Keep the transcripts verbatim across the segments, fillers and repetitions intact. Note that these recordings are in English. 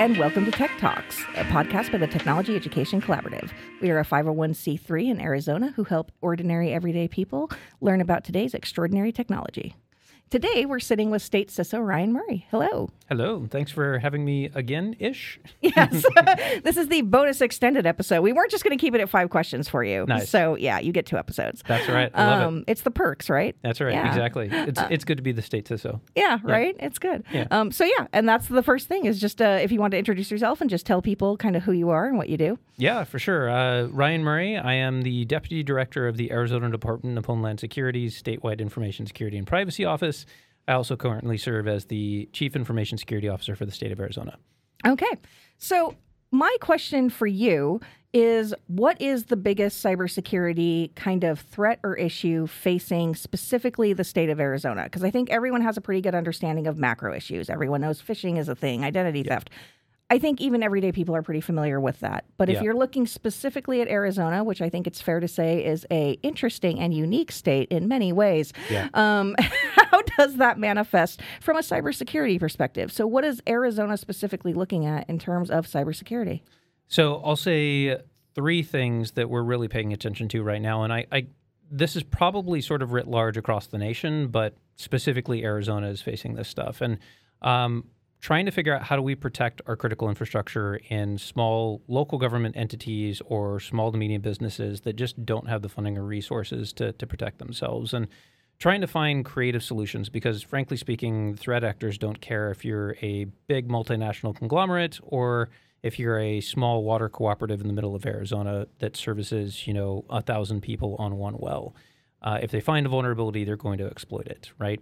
and welcome to Tech Talks, a podcast by the Technology Education Collaborative. We are a five oh one c three in Arizona who help ordinary, everyday people learn about today's extraordinary technology. Today, we're sitting with State C I S O Ryan Murray. Hello. Hello. Thanks for having me again-ish. Yes. This is the bonus extended episode. We weren't just going to keep it at five questions for you. Nice. So, yeah, you get two episodes. That's right. I love um, it. It's the perks, right? That's right. Yeah. Exactly. It's Uh, it's good to be the State C I S O. Yeah, right? It's good. Yeah. Um, so, yeah, and that's the first thing is just uh, if you want to introduce yourself and just tell people kind of who you are and what you do. Yeah, for sure. Uh, Ryan Murray. I am the Deputy Director of the Arizona Department of Homeland Security's Statewide Information Security and Privacy Office. I also currently serve as the Chief Information Security Officer for the state of Arizona. Okay. So my question for you is, what is the biggest cybersecurity kind of threat or issue facing specifically the state of Arizona? Because I think everyone has a pretty good understanding of macro issues. Everyone knows phishing is a thing, identity Yeah. theft. I think even everyday people are pretty familiar with that. But if Yeah. you're looking specifically at Arizona, which I think it's fair to say is a interesting and unique state in many ways, Yeah. um, how does that manifest from a cybersecurity perspective? So what is Arizona specifically looking at in terms of cybersecurity? So I'll say three things that we're really paying attention to right now. And I, I this is probably sort of writ large across the nation, but specifically Arizona is facing this stuff. And um, trying to figure out how do we protect our critical infrastructure in small local government entities or small to medium businesses that just don't have the funding or resources to, to protect themselves. And trying to find creative solutions because, frankly speaking, threat actors don't care if you're a big multinational conglomerate or if you're a small water cooperative in the middle of Arizona that services, you know, a thousand people on one well. Uh, if they find a vulnerability, they're going to exploit it, right?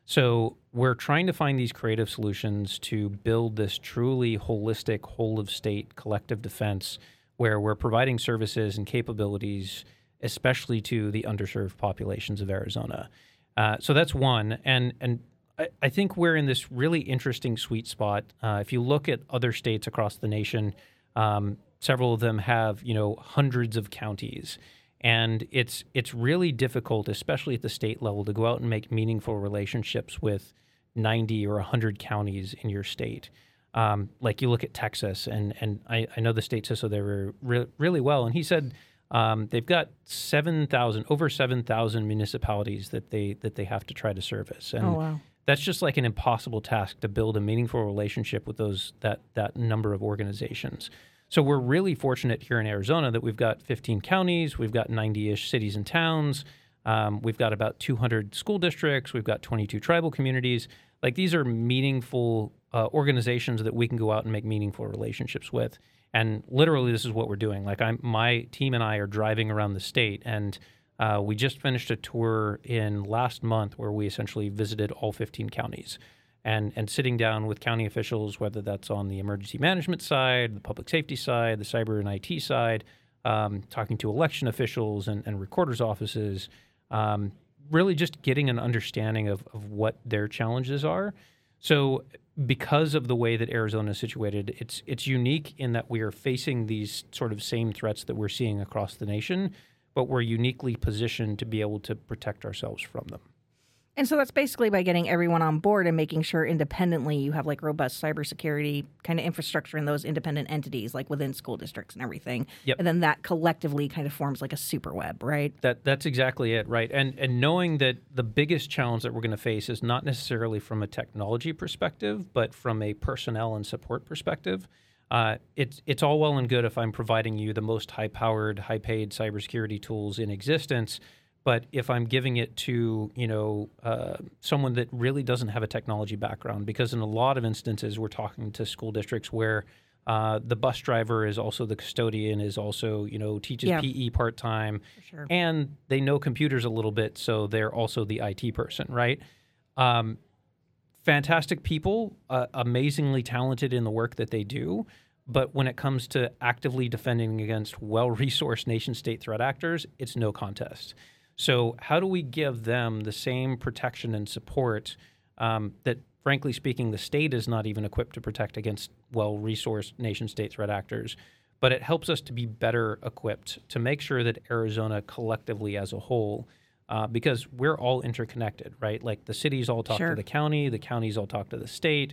So we're trying to find these creative solutions to build this truly holistic, whole-of-state collective defense where we're providing services and capabilities, especially to the underserved populations of Arizona. Uh, so that's one. And and I, I think we're in this really interesting sweet spot. Uh, if you look at other states across the nation, um, several of them have, you know, hundreds of counties. And it's it's really difficult, especially at the state level, to go out and make meaningful relationships with ninety or one hundred counties in your state. Um, like you look at Texas, and and I, I know the state C I S O there re- really well, and he said um, they've got seven thousand, over seven thousand municipalities that they that they have to try to service. And Oh, wow. that's just like an impossible task to build a meaningful relationship with those that that number of organizations. So we're really fortunate here in Arizona that we've got fifteen counties, we've got ninety-ish cities and towns, um, we've got about two hundred school districts, we've got twenty-two tribal communities. Like these are meaningful uh, organizations that we can go out and make meaningful relationships with. And literally, this is what we're doing. Like I'm, my team and I are driving around the state, and uh, we just finished a tour in last month where we essentially visited all fifteen counties. And and sitting down with county officials, whether that's on the emergency management side, the public safety side, the cyber and I T side, um, talking to election officials and, and recorders' offices, um, really just getting an understanding of, of what their challenges are. So because of the way that Arizona is situated, it's it's unique in that we are facing these sort of same threats that we're seeing across the nation, but we're uniquely positioned to be able to protect ourselves from them. And so that's basically by getting everyone on board and making sure independently you have like robust cybersecurity kind of infrastructure in those independent entities, like within school districts and everything. Yep. And then that collectively kind of forms like a super web, right? That that's exactly it, right? And and knowing that the biggest challenge that we're going to face is not necessarily from a technology perspective, but from a personnel and support perspective. Uh, it's it's all well and good if I'm providing you the most high-powered, high-paid cybersecurity tools in existence. But if I'm giving it to, you know, uh, someone that really doesn't have a technology background, because in a lot of instances we're talking to school districts where uh, the bus driver is also the custodian, is also, you know, teaches Yeah. P E part-time, Sure. and they know computers a little bit, so they're also the I T person, right? Um, fantastic people, uh, amazingly talented in the work that they do. But when it comes to actively defending against well-resourced nation-state threat actors, it's no contest. So how do we give them the same protection and support um, that, frankly speaking, the state is not even equipped to protect against well-resourced nation-state threat actors? But it helps us to be better equipped to make sure that Arizona collectively as a whole, uh, because we're all interconnected, right? Like the cities all talk Sure. to the county, the counties all talk to the state.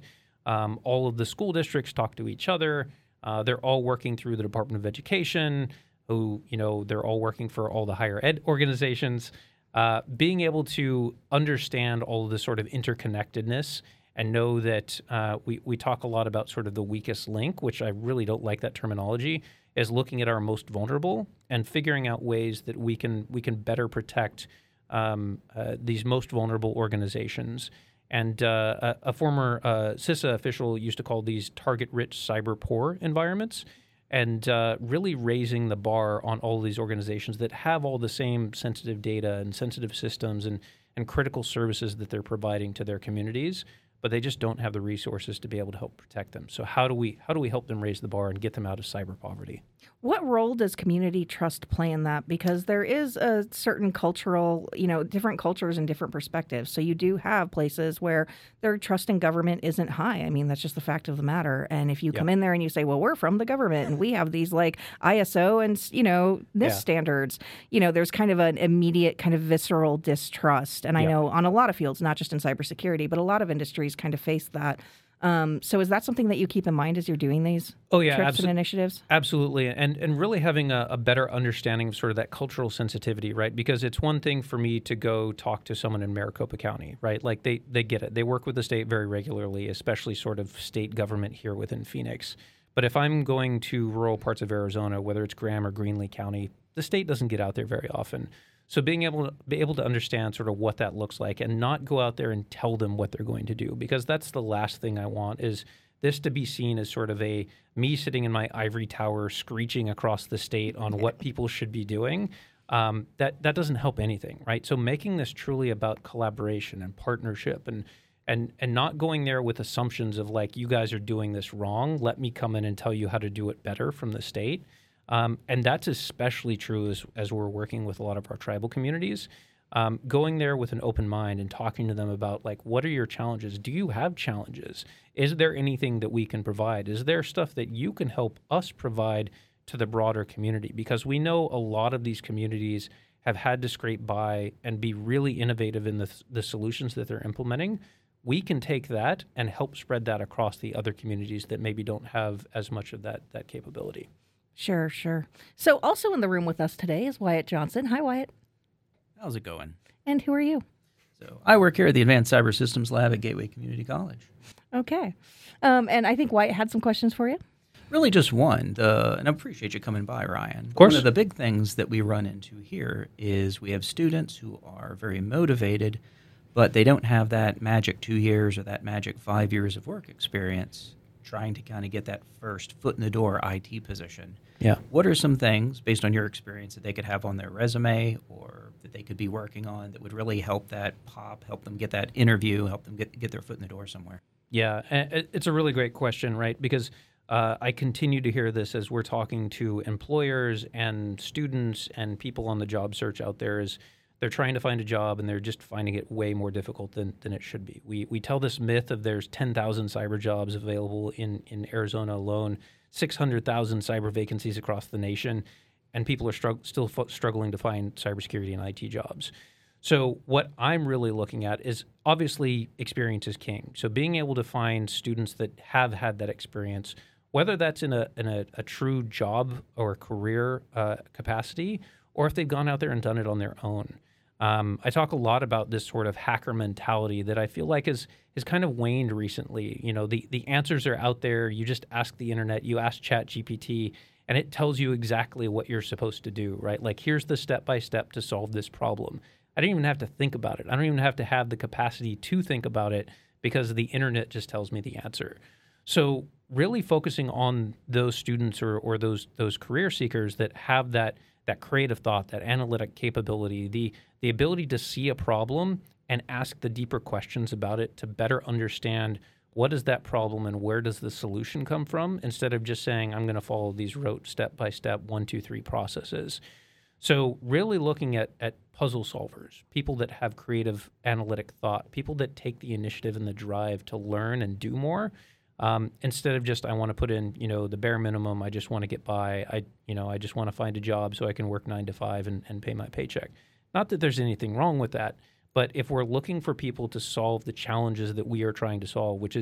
Um, all of the school districts talk to each other. Uh, they're all working through the Department of Education, who, you know, they're all working for all the higher ed organizations. Uh, being able to understand all of this sort of interconnectedness and know that uh, we, we talk a lot about sort of the weakest link, which I really don't like that terminology, is looking at our most vulnerable and figuring out ways that we can we can better protect um, uh, these most vulnerable organizations. And uh, a, a former uh, CISA official used to call these target-rich cyber poor environments, and uh, really raising the bar on all of these organizations that have all the same sensitive data and sensitive systems and, and critical services that they're providing to their communities, but they just don't have the resources to be able to help protect them. So how do we how do we help them raise the bar and get them out of cyber poverty? What role does community trust play in that? Because there is a certain cultural, you know, different cultures and different perspectives. So you do have places where their trust in government isn't high. I mean, that's just the fact of the matter. And if you Yep. come in there and you say, well, we're from the government and we have these like I S O and, you know, NIST Yeah. standards, you know, there's kind of an immediate kind of visceral distrust. And I Yeah. know on a lot of fields, not just in cybersecurity, but a lot of industries kind of face that. Um, so is that something that you keep in mind as you're doing these Oh, yeah, trips abso- and initiatives? Absolutely, and and really having a, a better understanding of sort of that cultural sensitivity, right? Because it's one thing for me to go talk to someone in Maricopa County, right? Like they they get it. They work with the state very regularly, especially sort of state government here within Phoenix. But if I'm going to rural parts of Arizona, whether it's Graham or Greenlee County, the state doesn't get out there very often. So being able to be able to understand sort of what that looks like and not go out there and tell them what they're going to do, because that's the last thing I want is this to be seen as sort of a me sitting in my ivory tower screeching across the state on what people should be doing. Um, that that doesn't help anything, right? So making this truly about collaboration and partnership and and and not going there with assumptions of like, you guys are doing this wrong. Let me come in and tell you how to do it better from the state. Um, and that's especially true as, as we're working with a lot of our tribal communities. Um, going there with an open mind and talking to them about, like, what are your challenges? Do you have challenges? Is there anything that we can provide? Is there stuff that you can help us provide to the broader community? Because we know a lot of these communities have had to scrape by and be really innovative in the, the solutions that they're implementing. We can take that and help spread that across the other communities that maybe don't have as much of that that capability. Sure, sure. So also in the room with us today is Wyatt Johnson. Hi, Wyatt. How's it going? And who are you? So I work here at the Advanced Cyber Systems Lab at Gateway Community College. Okay. Um, and I think Wyatt had some questions for you. Really just one, the, and I appreciate you coming by, Ryan. Of course. One of the big things that we run into here is we have students who are very motivated, but they don't have that magic two years or that magic five years of work experience trying to kind of get that first foot in the door I T position. Yeah. What are some things, based on your experience, that they could have on their resume or that they could be working on that would really help that pop, help them get that interview, help them get, get their foot in the door somewhere? Yeah, and it- it's a really great question, right? Because uh, I continue to hear this as we're talking to employers and students and people on the job search out there is they're trying to find a job and they're just finding it way more difficult than, than it should be. We we tell this myth of there's ten thousand cyber jobs available in, in Arizona alone, six hundred thousand cyber vacancies across the nation, and people are strugg- still f- struggling to find cybersecurity and I T jobs. So what I'm really looking at is obviously experience is king. So being able to find students that have had that experience, whether that's in a in a, a true job or career uh, capacity, or if they've gone out there and done it on their own. Um, I talk a lot about this sort of hacker mentality that I feel like is is kind of waned recently. You know, the, the answers are out there. You just ask the internet, you ask ChatGPT, and it tells you exactly what you're supposed to do, right? Like, here's the step-by-step to solve this problem. I don't even have to think about it. I don't even have to have the capacity to think about it because the internet just tells me the answer. So really focusing on those students or, or those those career seekers that have that that creative thought, that analytic capability, the the ability to see a problem and ask the deeper questions about it to better understand what is that problem and where does the solution come from, instead of just saying, I'm going to follow these rote step-by-step one, two, three processes. So really looking at, at puzzle solvers, people that have creative analytic thought, people that take the initiative and the drive to learn and do more, um, instead of just, I want to put in, you know, the bare minimum, I just want to get by, I, you know, I just want to find a job so I can work nine to five and, and pay my paycheck. Not that there's anything wrong with that, but if we're looking for people to solve the challenges that we are trying to solve, which is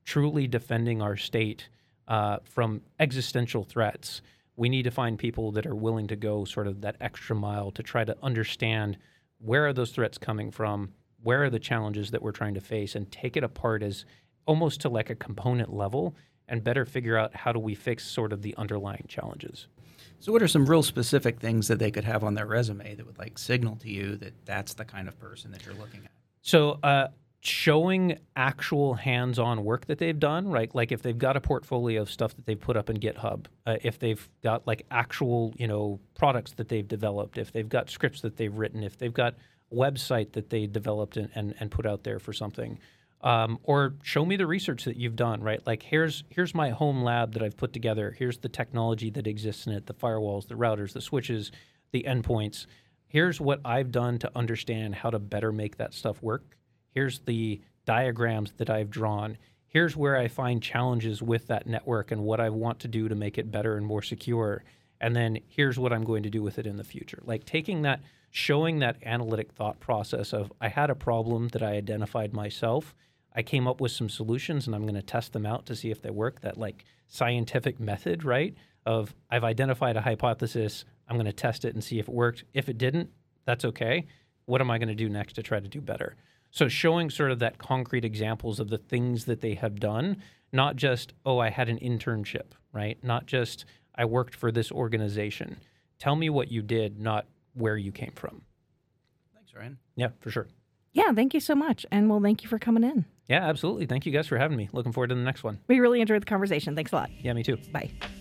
truly defending our state uh, from existential threats, we need to find people that are willing to go sort of that extra mile to try to understand where are those threats coming from, where are the challenges that we're trying to face, and take it apart as almost to like a component level and better figure out how do we fix sort of the underlying challenges. So what are some real specific things that they could have on their resume that would like signal to you that that's the kind of person that you're looking at? So uh, showing actual hands-on work that they've done, right? Like if they've got a portfolio of stuff that they've put up in GitHub, uh, if they've got like actual, you know, products that they've developed, if they've got scripts that they've written, if they've got a website that they developed and, and, and put out there for something. Um, or show me the research that you've done, right? Like here's here's my home lab that I've put together. Here's the technology that exists in it, the firewalls, the routers, the switches, the endpoints. Here's what I've done to understand how to better make that stuff work. Here's the diagrams that I've drawn. Here's where I find challenges with that network and what I want to do to make it better and more secure. And then here's what I'm going to do with it in the future. Like taking that, showing that analytic thought process of I had a problem that I identified myself. I came up with some solutions and I'm going to test them out to see if they work. That like scientific method, right? Of I've identified a hypothesis, I'm going to test it and see if it worked. If it didn't, that's okay. What am I going to do next to try to do better? So showing sort of that concrete examples of the things that they have done, not just, oh, I had an internship, right? Not just I worked for this organization. Tell me what you did, not where you came from. Thanks, Ryan. Yeah, for sure. Yeah, thank you so much. And well, thank you for coming in. Yeah, absolutely. Thank you guys for having me. Looking forward to the next one. We really enjoyed the conversation. Thanks a lot. Yeah, me too. Bye.